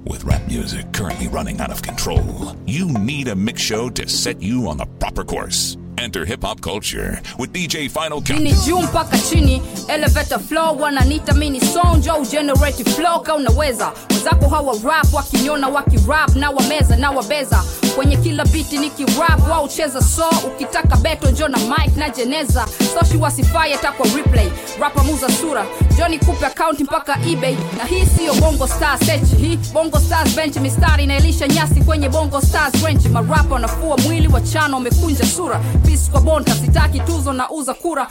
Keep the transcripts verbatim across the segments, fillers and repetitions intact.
With rap music currently running out of control, you need a mix show to set you on the proper course. Enter hip hop culture with D J Final Cut. Ini juu mpaka chini, elevator flow, wananita mini song, Joe generative flow, ka unaweza. Wazako hawa rap, wakiniona waki rap, na wameza, na wabeza. Kwenye kila beat niki rap, wao cheza so, ukitaka beto njona mic na jeneza. So shi wasify atakwa replay, rapper muza sura, Johnny kupe account mpaka eBay. Na hii siyo Bongo Stars sechi, hii Bongo Stars bench mistari na elisha nyasi kwenye Bongo Stars range. Marapa wanafua mwili wachano wamekunja sura. Kwa bonta sitaki tuzo na uza kura.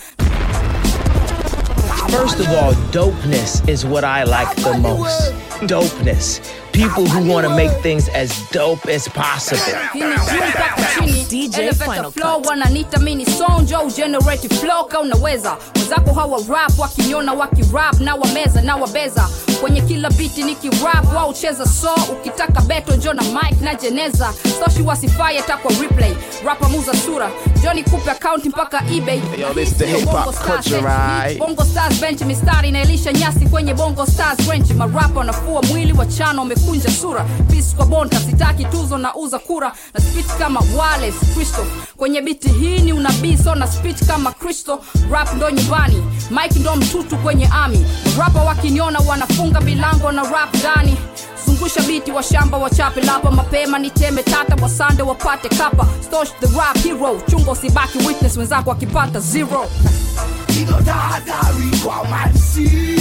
First of all, dopeness is what I like the most. Dopeness. People who want to make things as dope as possible. D J Final Flow, wananita mini song, Joe generative flow, ka unaweza. Wazako hawa rap, wakiniona waki rap, na wameza, na wabeza. Kwenye kila beat niki rap, wao cheza so, ukitaka beto njona mic na jeneza. So shi wasify atakwa replay, rapper muza sura, Johnny kupe account mpaka eBay. Hey, yo, this the hip hop culture, right? Bongo Stars bench mistari na elisha nyasi kwenye Bongo Stars range. Marapa wanafua mwili wachano wamekunja sura. Peace kwa bonta sitaki tuzo na uza kura. Na speech kama Wallace Crystal, kwenye biti hii ni unabii so na speech kama Crystal. Rap ndo nyumbani, mic ndo mtutu kwenye army. Rapper wakiniona wanafunga milango na rap ndani. Zungusha biti wa shamba wachape lapa, mapema niteme tata wasande wapate kapa. Stosh the rap hero, chungo sibaki witness wenzako wakipata zero. Nigo tahadhari kwa mansi,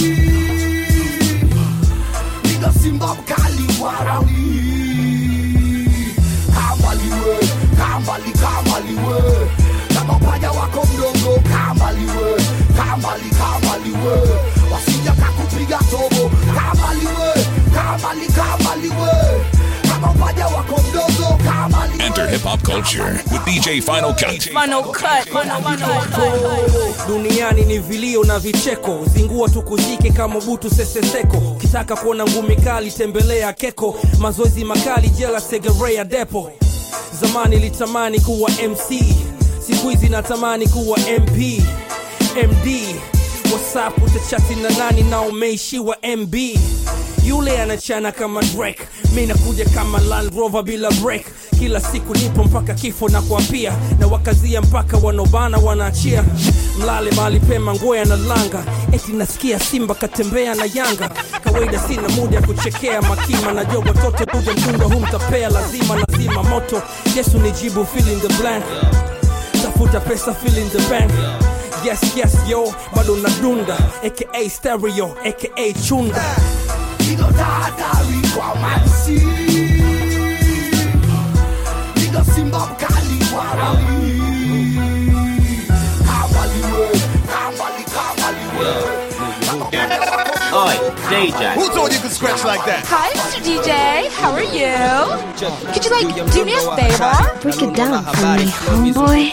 nigo simba mkali warawi. Kamaliwe, kamali, kamaliwe. Kama panya wako mdongo, kamaliwe. Kamali, kamaliwe. Wasija kakupiga tobo, kamaliwe. Kamali, kamaliwe. Kama panya wako mdongo, kamaliwe. Enter hip hop culture with D J Final Cut. Final Cut, Final Cut. Duniani ni vilio na vicheko, zingua tukuzike kama butu seseseko. Ukitaka kuona ngumi kali tembelea Keko, mazoezi makali jela Segerea Depo. Zamani litamani kuwa M C, siku hizi natamani kuwa M P, M D. WhatsApp utachati na nani na umeishiwa M B. Yule anachana kama Drake, mimi nakuja kama Land Rover bila break. Kila siku nipo mpaka kifo na kuapia, na wakazia mpaka wanobana wanaachia. Mlale mali pema ngoya na langa, eti nasikia Simba katembea na Yanga. Kawaida sina muda kuchekea makima, na jogo toto kuja mtunga humtapea lazima lazima moto. Yesu nijibu fill in the blank, tafuta pesa fill in the bank. Yes yes yo, bado nadunda aka stereo aka chunda. Nigo tahadhari kwa mansi, nigo simba mkali warawi. Kamaliwe, kamali, kamaliwe. Oi, D J. Who told you could scratch like that? Hi, Mister D J. How are you? Could you like do me a favor? Break it down for me, homeboy.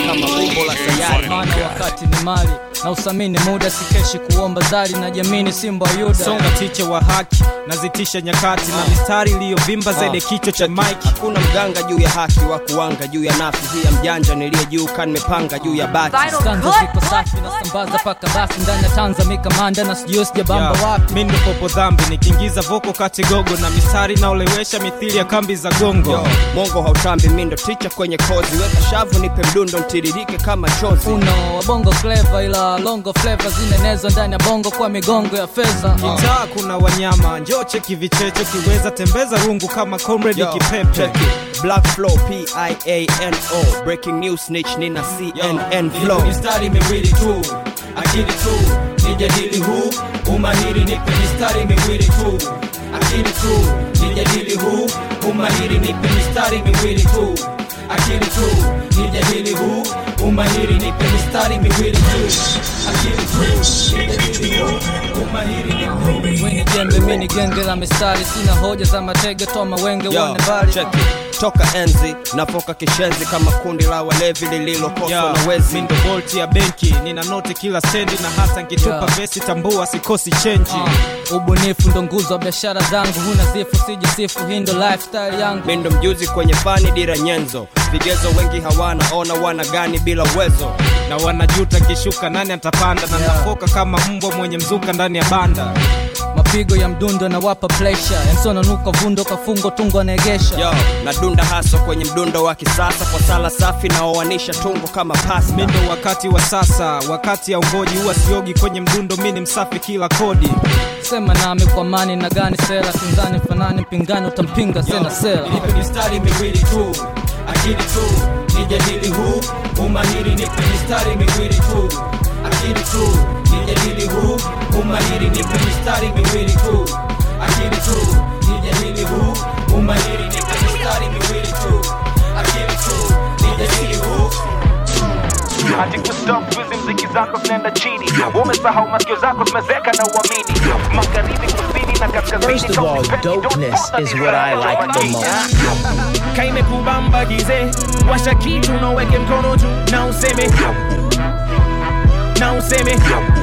Wakati ni mali na usamini muda, sikeshi kuomba zali na jamini Simba Yuda. Songa tiche wa haki nazitisha nyakati, na mistari iliyovimba zaidi kichwa cha mic. Hakuna mganga juu ya haki, wa kuanga juu ya nafsi. Hii mjanja niliye juu kan nimepanga juu ya bati. Stanza ziko safi na sambaza paka basi ndani ya Tanzania kamanda na sijui sijabamba yeah. wapi. Mimi ndo popo dhambi nikiingiza voko kati gogo, na mistari na ulewesha mithili ya kambi za gongo. Yo, Mongo hautambi mimi ndo teacher kwenye kozi. Weka shavu nipe mdundo ntiririke kama chozi. Uno wa bongo flavor ila longo flavor zinenezwa ndani ya bongo kwa migongo ya fedha. Kitaa kuna wanyama, njoo cheki vicheche kiweza tembeza rungu kama comrade kipepe. Black flow P I A N O, breaking news snitch nina C N N flow. Mistari miwili tu, akili tu, nijadili huu, umahiri nipe mistari miwili tu. Akili tu, nijadili huu, umahiri nipe mistari miwili tu. Akili tu, nijadili huu, umahiri nipe mistari miwili tu. Akili tu, nijadili huu, umahiri nipe. Wini jembe mini genge la mistari, sina hoja za matege toma wenge wane bali. Check it. Toka enzi, nafoka kishenzi kama kundi la walevi lililokosa yeah. na wezi. Mindo bolti ya benki, nina note kila sendi, na hata ngitupa yeah. vesi tambua sikosi change. uh, Ubunifu ndo nguzo wa biashara zangu, huna zifu siji sifu, hindo lifestyle yangu. Mindo mjuzi kwenye fani dira nyenzo, vigezo wengi hawana, ona wana gani bila uwezo. Na wanajuta kishuka nani atapanda, na nafoka kama mbwa mwenye mzuka ndani ya banda. mipigo ya mdundo na wapa pleasure. Emsona nuka vundo kafungo tungo negesha. Yo, na dunda haso kwenye mdundo wa kisasa. Kwa sala safi na owanisha tungo kama pasta. Mindo wakati wa sasa, wakati ya ungoji. Uwa siogi kwenye mdundo, mini msafi kila kodi. Sema nami kwa mani na gani sela. Kinzani fanani pingani utampinga sena sela. Nipe mistari miwili tu, akili tu, nijadili huu umahiri. Nipe mistari miwili tu, akili tu, nijadili huu umahiri. Nipe mistari miwili tu, akili tu, nijadili huu umahiri. Nipe mistari miwili tu, akili tu, nijadili huu. Hati kustop wizi mziki zako zinenda chini. Umesahau masikio zako zimezeka na uamini. Magharibi kusini na kaskazini. First of all, dopeness is what I like the most. Kaime kubamba gize, washa kitu na uweke mkono juu na useme, na useme,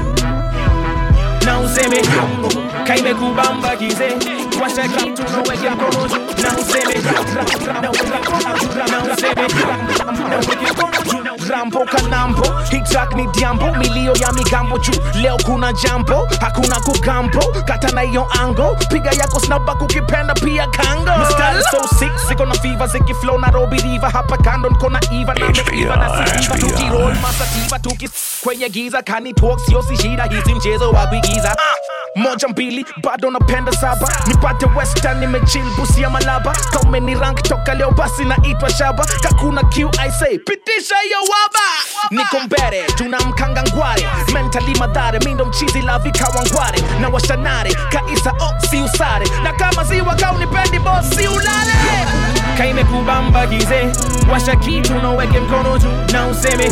na useme. Kaime kubamba gize, washa kitu na uweke mkono juu na useme, na useme, na useme. Rambo kanambo, hit-track ni diambo. Milio ya migambo juu, leo kuna jambo. Hakuna kugambo, kata na iyo ango. Piga yako snapback kukipenda pia kango. Mistari so sick, ziko na fever. Ziki flow na Robi Riva. Hapa kando niko na Eva. Na meiva na sikiva. Tukirol masativa, tuki kwenye giza. Kani talk sio si shida, hizi mchezo wa kuigiza. Moja mbili, bado napenda saba. Nipate western, nimechill busi ya malaba. Kaume ni rank toka leo basi na itwa shaba. Kakuna Q I say, pitisha yo waba. Niko mbere, tunamkanga ngware. Mentally madhare, mindo mchizi la vika wangware. Na washanare, kaisa o si usare. Na kama ziwa kaunipendi boss si ulale. Kaime kubamba gize, washa kitu na uweke mkono juu na useme,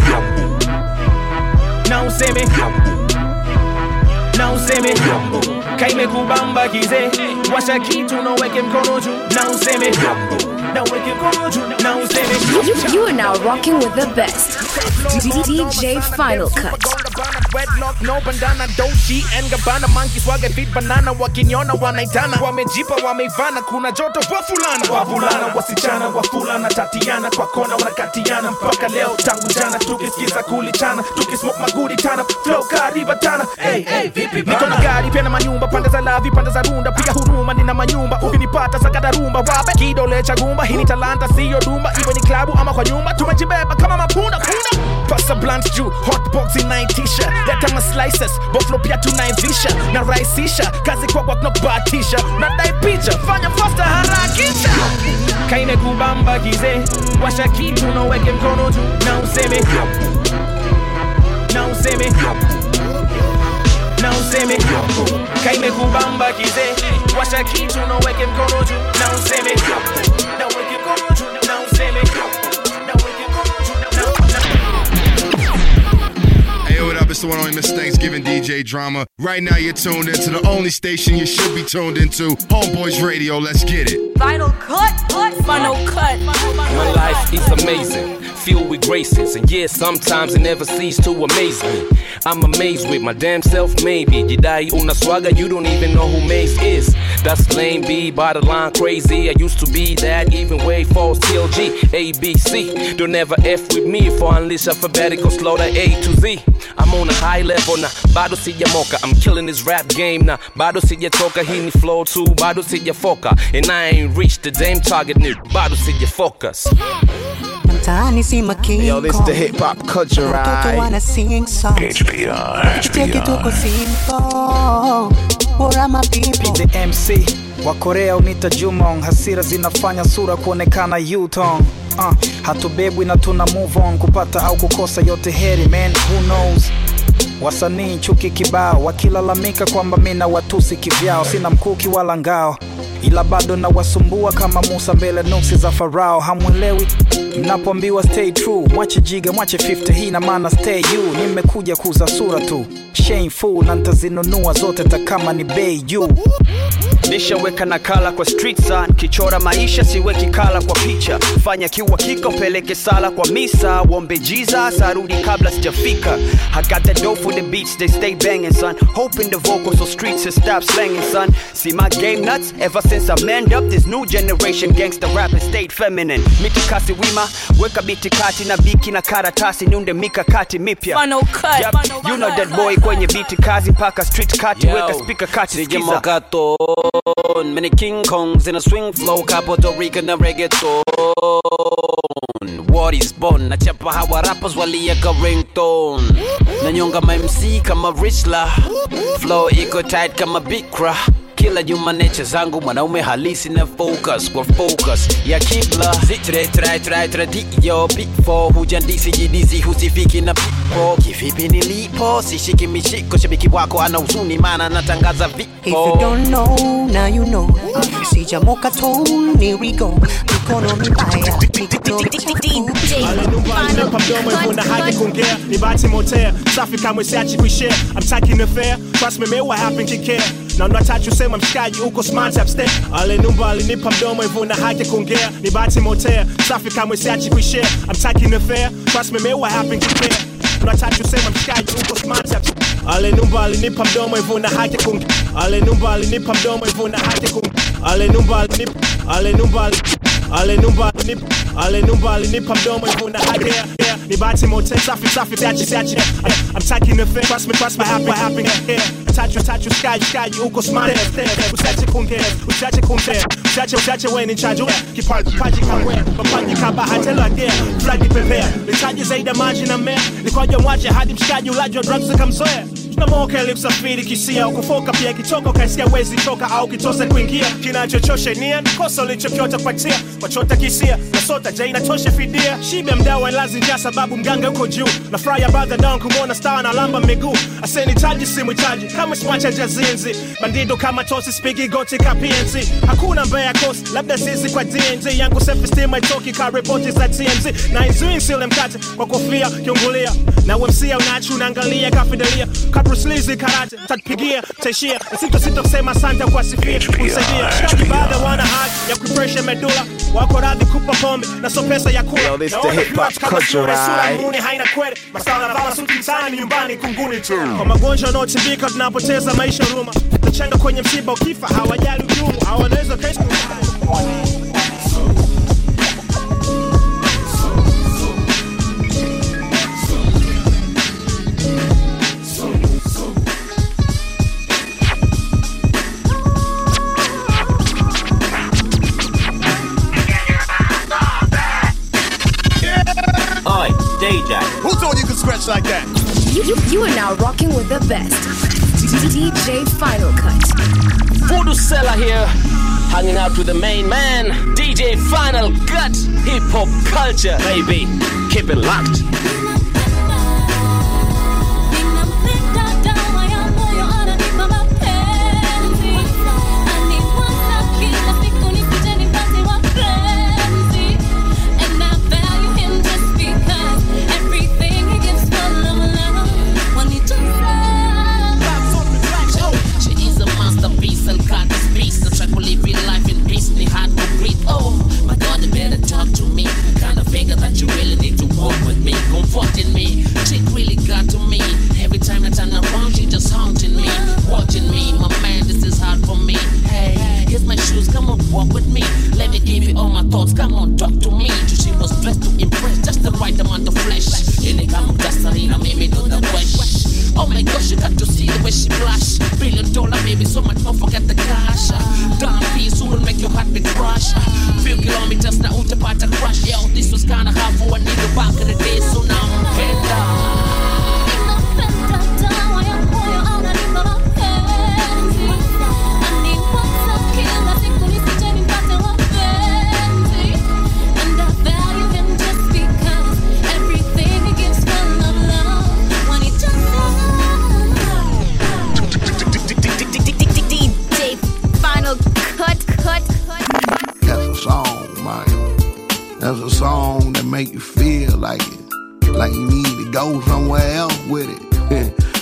na useme, na useme. Kaime kubamba gize, washa kitu na uweke mkono juu na useme, na uweke mkono juu na useme. You, you are now rocking with the best. D J Final Cut. Wedlock, no bandana, Dolce and Gabbana. Monkey swagger beat banana. Wakiniona wanaitana, wamejipa wameivana. Kuna joto wafulana, wavulana wasichana, wafulana Tatiana. Kwa kona wanakatiana mpaka leo tangu jana. Tukisikiza kulichana, tukismoke magudi tana. Flow kariba tana, hey, hey, vipi bana. Niko na gari pia na manyumba, pande za lavi, pande za runda. Piga huruma nina manyumba, ukinipata sakata rumba. Wabe kidole cha gumba, hii ni talanta siyo dumba. Iwe ni klabu ama kwa nyumba, tumejibeba kama mapunda punda. Pasa blunt juu, hotbox inaitisha. Leta ma slices, boflo pia tunaivisha. Na raisisha, kazi kwa kwa knockbatisha. Na dai picha, fanya faster harakisha. Kaime kubamba gize, washa kitu na uweke mkono juu na useme, na useme, na useme. Kaime kubamba gize, washa kitu na uweke mkono juu na useme, na uweke mkono juu na useme. What up, it's the one only Miss Thanksgiving D J Drama. Right now you're tuned into the only station you should be tuned into, Homeboys Radio. Let's get it. Final cut, cut, final cut. My life is amazing, filled with graces. And yeah, sometimes it never ceases to amaze me. I'm amazed with my damn self, maybe. Jidai una swagger, you don't even know who Mace is. That's lame B, bottom line crazy. I used to be that, even way false T L G, A, B, C. Don't ever F with me for unleash alphabetical slaughter A to Z. I'm on a high level na bado sijamoka. I'm killing this rap game na bado sijatoka. Hii ni flow too, bado sijafoka. And I ain't reached the damn target ni bado sijafocus. Mtaani si makini. Yo, this the hip hop culture ride. Watoto wana sing songs. H P R, H P R. Tuko simple. Bora mapipo. The M C wa Korea unita Jumong. Hasira zinafanya sura kuonekana U-Tong. Uh, hatubebwi na tuna move on. Kupata au kukosa yote heri, man, who knows. Wasanii chuki kibao, wakilalamika kwamba mina watusi kivyao. Sina mkuki wala ngao, ila bado na wasumbua kama Musa mbele nuksi za Farao. Hamwelewi mnapoambiwa stay true. Mwache jiga, mwache fifty, hii na maana stay you. Nimekuja kuza sura tu, shameful, na ntazinunua zote takama ni bei you. nishaweka nakala kwa street sign, kichora maisha siweki kala kwa picha, fanya kiwa kiko peleke sala kwa misa, wombe Jesus arudi kabla sijafika. I got that dope for the beats, they stay banging son, hoping the vocals so streets will stop slanging son. See my game nuts, ever since I manned up, this new generation gangster rapping stayed feminine. Mitikasi wima, weka biti kati na biki na karatasi, nunde mikakati mipya. Final cut, yep. final, You know final, that boy kwenye biti kazi paka street kati, weka speaker kati skiza. Many King Kongs in a swing flow, ka Puerto Rican na reggaeton. What is born, nachapa hawa rappers walieka ringtone. Nanyonga ma M C kama Richla, flow iko tight kama Bikra. Kila human nature zangu mwanaume halisi na focus kwa focus ya kibla. Zitre try try try di yo big four hujandisi jidizi husifiki na pipo. Kivipi nilipo sishiki mishiko, shabiki wako ana huzuni maana natangaza vipo. If you don't know, now you know. Sija moka tone, here we go. Mikono mibaya, Nipa mdomo hivyo na haki kuongea, ni bahati motea, safi kama siachi kuishare. I'm taking the fair, trust me me what happened can care. Na unatachu sema mshikaji uko smart upstairs. Ale numba alinipa mdomo hivyo na haki kuongea, ni bahati motea, safi kama siachi kuishare. I'm taking the fair, trust me me what happened can care. Unatachu sema mshikaji uko smart upstairs. Ale numba alinipa mdomo hivyo na haki kuongea. Ale numba alinipa mdomo hivyo na haki kuongea. Ale numba alinipa Ale numba Ale numba alinipa Ale numba alinipa mdomo hivyo na haki yeah. Ni bahati motea, safi safi siachi siachi. I'm taking the fair, trust me trust me happen happen yeah. Tachu tachu sky sky uko smart upstairs. Usiache kuongea, usiache kuongea. Usiache usiache wewe ni chajo. Kipaji kipaji kawe, mapaji kaba hatela gea. Flag prepare, litaji zaidi maji na mea. Nikoje mwache hadi mshikaji ulaji wa drugs kamzoea. Tunamoka likusafiri kisia, ukufoka pia kichoko kaisikia wezi toka au kitose kuingia. Kinachochosha nia, kosa ulichokiota kupatia. Wachota kisia, na sota jai na toshe fidia. Shibe mdawa lazi njia sababu mganga uko juu. Na fry ya brother down kumwona star na lamba miguu. Aseni taji simu taji, kama smacha jazinzi. Bandido kama tosi spigi goti ka P N C. Hakuna mbaya kosi, labda sisi kwa D N G. Yangu self-esteem haitoki ka reporti za T M Z. Na izui nsile mkate, kwa kofia, kiungulia. Na wemsia unachu unaangalia kafidelia. Bruce Lee karate, tatupigia, taishia. Sito sito kusema santa kwa sifia, kumsaidia. Shaki baada wana haki ya kupressure medula. Wako radhi kupa pombe, na so pesa ya kula. Yo, this the hip hop culture, right? Muni haina kweli, masala na vala suti mtaani nyumbani kunguni tu. Kwa magonjwa wanaotimbika tunapoteza maisha ruma. Nachanga kwenye msiba ukifa, hawajali ujumu. Hawanaweza kesho. D J. Who told you could scratch like that? You, you, you are now rocking with the best. D J Final Cut. Voodoo Seller here, hanging out with the main man, D J Final Cut. Hip hop culture, baby. Keep it locked.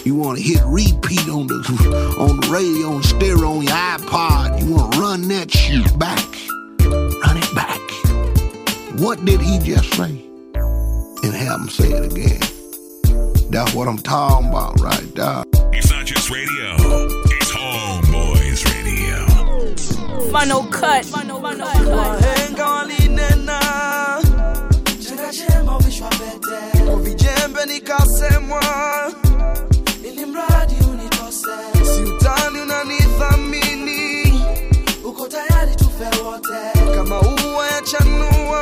You want to hit repeat on the on the radio, on the stereo, on your iPod. You want to run that shit back. Run it back. What did he just say? And have him say it again. That's what I'm talking about right there. It's not just radio. It's Homeboys Radio. Final cut. Final, final cut. Vijembe nikasemwa ili mradi unitose, si utani unanithamini, uko tayari tufe wote kama ua ya chanua,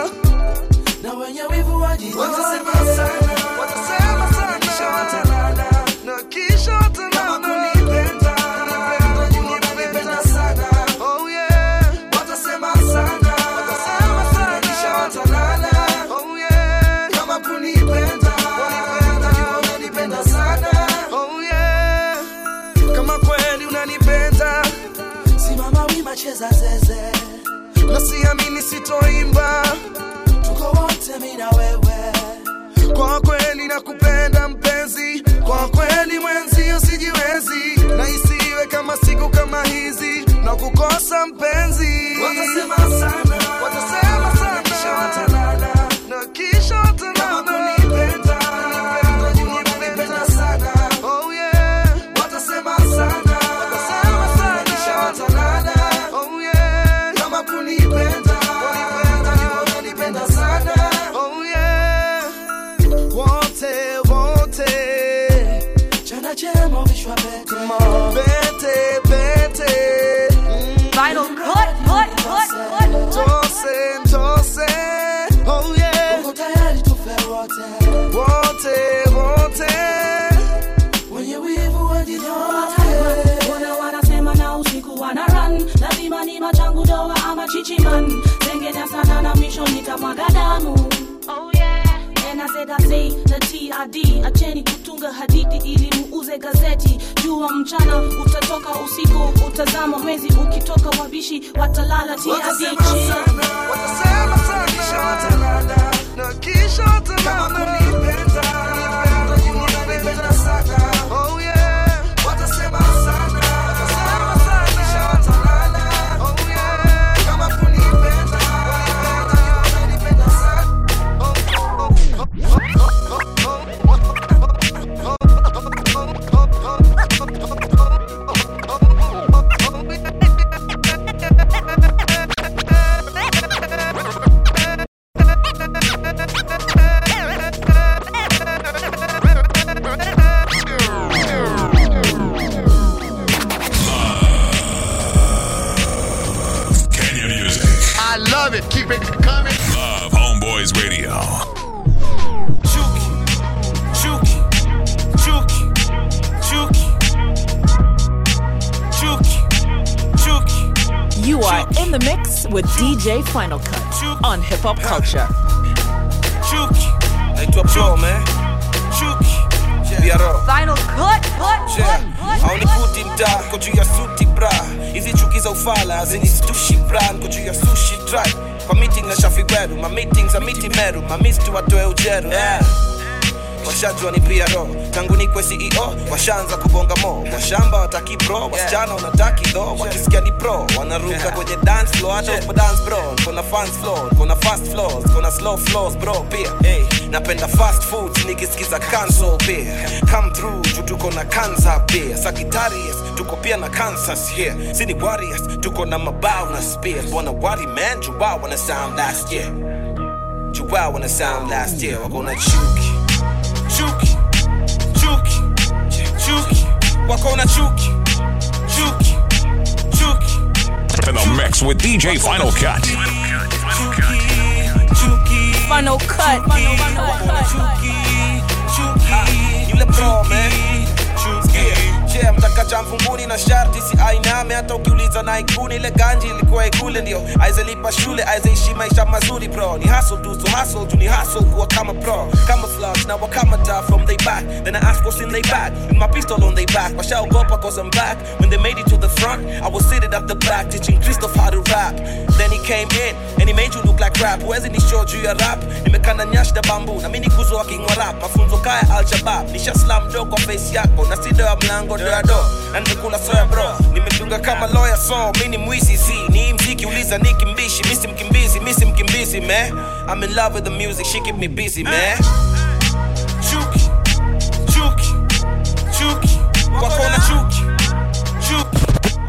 na wenye wivu wajitoe. Watasema sana, watasema sana, kisha watanana, na kisha watanana kama kunipenda, kunipenda sana. Oh yeah, watasema sana, watasema sana, kisha watanana. Oh yeah, kama kunipenda, kunipenda, unanipenda sana. Oh yeah, kama kweli unanipenda, simama wima, cheza zeze, na siamini sitoimba, tuko wote mimi na wewe. Kwa kweli nakupenda mpenzi, kwa kweli mwenzi usijiwezi, na isiwe kama siku kama hizi na kukosa mpenzi. Watasema sana, watasema sana, kisha watanana, na kisha watanana kama kunipenda, kunipenda sana. Oh yeah, watasema sana, watasema sana, kisha watanana. Oh yeah, kama kunipenda, kunipenda, unanipenda sana. Oh yeah, wote wote, chana chema vishwa pete, pete pete, Final cut, cut, cut, cut. tose tose. Oh yeah, uko tayari tufe wote, wote wote, wenye wivu wajitoe. Wana wanasema na usiku wana run, lazima ni machangu doa ama chichiman, zengenya sana na misho nitamwaga damu. Oh yeah, and I said I say the T I D, acheni kutunga hadithi ili muuze gazeti. Jua mchana utatoka, usiku utazama mwezi, ukitoka wabishi watalala. T I D watasema sana, kisha watanana, na kisha watanana kama kunipenda, kunipenda sana. Oh yeah, watasema sana, watasema sana, kisha watanana. Oh yeah, kama kunipenda, kunipenda sana. Oh oh oh Kenya music. I love it. Keep it coming. Love Homeboys Radio. Chuki, chuki, chuki, chuki, chuki, chuki. You are in the mix with D J Final Cut on Hip Hop Culture. Chuki, naitwa Pro man. Chuki, biaro. Final cut, cut, Yeah, cut. hauniputi mtaa, niko juu ya suti bra. Hizi chuki za ufala hazinistushi bra, niko juu ya sushi drive. Kwa meeting na Shafi Gweru, ma meetings za miti meru, ma mistu watoe ujeru. Yeah, washajua ni P R O, tangu nikwe C E O, washaanza kubonga mo. Washamba wataki bro, wasichana wanataki do, wakisikia ni pro, wanaruka kwenye dance floor, hata upo dance bro. Kuna fans floor, kuna fast floors, kuna slow floors bro pia. Hey, napenda fast foods, nikisikiza cancel pia. Come through, juu tuko na kanza pia. Sagittarius, tuko pia na Kansas here. Sini warriors, tuko na mabao na spears. Wanna worry man, Juwa wanna sound last year. Juwa wanna sound last year, wako na chuki. Chuki, chuki, chuki, wako na chuki, chuki, chuki. In the mix with D J Final Cut. Chuki, chuki, Final cut, final, final cut. chuki, chuki, yule pro man. Chuki, yeah, mtaka cha mfunguni na sharti si ainame, hata ukiuliza na ikuni ile ganji ilikuwa ikule ndio. Aizelipa shule, aizeishi maisha mazuri bro. Ni hustle tu, so hustle tu ni hustle kuwa kama pro. Camouflage, now I come down from they back. Then I ask what's in they back, with my pistol on they back. Washaogopa cause I'm back. When they made it to the front, I was seated at the back, teaching Christoph how to rap. Then he came in and he made you look like rap. Where's ni show you your rap? Nimekana nyash da bamboo na mimi kuzo wa kingwa rap. Mafunzo kaya Al-Shabaab. Nisha slam do kwa face yako na sido ya mlango do ya do. Na nimekula soya bro. Nimedunga kama lawyer so mimi mwizi si. Ni mziki uliza niki mbishi. Misi mkimbizi, misi mkimbizi man. I'm in love with the music, she keep me busy man. Chuki, chuki, chuki. Wakona chuki, chuki.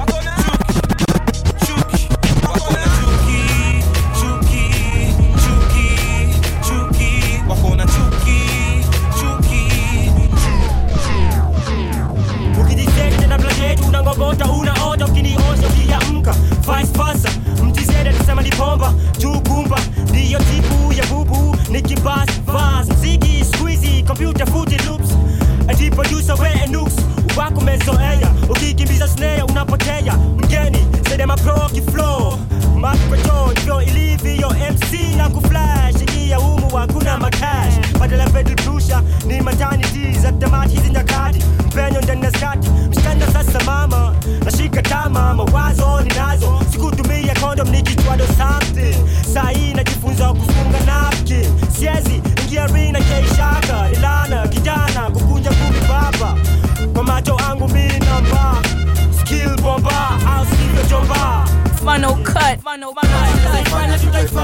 Unangogota unaota ukiniosha ukiamka vice versa mtizede tusema ni bomba juu gumba ndiyo tipu ya bubu nikibas vas mziki squeezy computer footy loops ati producer we and nooks wako mezoea ukikimbiza snare unapotea mgeni sede mapro kiflow makweto ndivyo ilivyo M C na kuflash ingia humu hakuna makash badala pedal pusha ni maternity za tamati hizi nyakati mpenyo ndani ya skati mshikanda sasa mama nashika tama mawazo ninazo sikutumia condom nikitwado something sahi najifunza kufunga napkin siezi ingia rina keishaka ilana kijana kukunja kumi baba kwa macho angu mimi namba skill bomba au sivyo jomba Final cut. Final cut. Final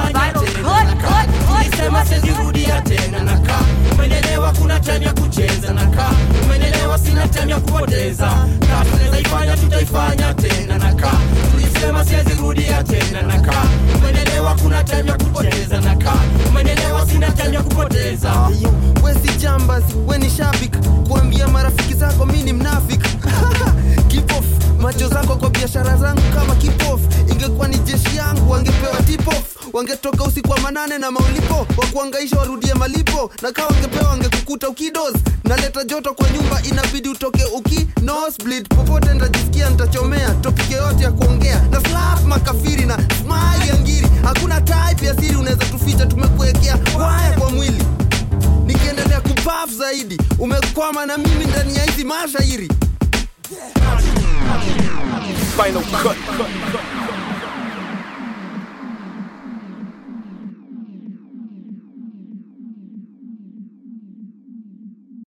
cut. Tulisema sizirudia tena naka. Umenelewa kuna time ya kucheza naka. Umenelewa sina time ya kupoteza. Na tunaifanya tutaifanya tena naka. Tulisema sizirudia tena naka. Umenelewa kuna time ya kupoteza naka. Umenelewa sina time ya kupoteza. Wewe si jambas, wewe ni shabik. Kuambia marafiki zako mimi ni mnafiki. Keep off. Macho zako kwa biashara zangu kama keep off. Ingekuwa ni jeshi yangu wangepewa tip off. Wangetoka usiku wa manane na maulipo wakuangaisha warudie malipo na kama wangepewa wangekukuta ukidoz. Naleta joto kwa nyumba inabidi utoke uki nosebleed. Popote nitajisikia nitachomea topic yote ya kuongea na slap makafiri na smile ya ngiri. Hakuna type ya siri unaweza tuficha tumekuwekea waya kwa mwili. Nikiendelea kupuff zaidi umekwama na mimi ndani ya hizi mashairi. Final cut.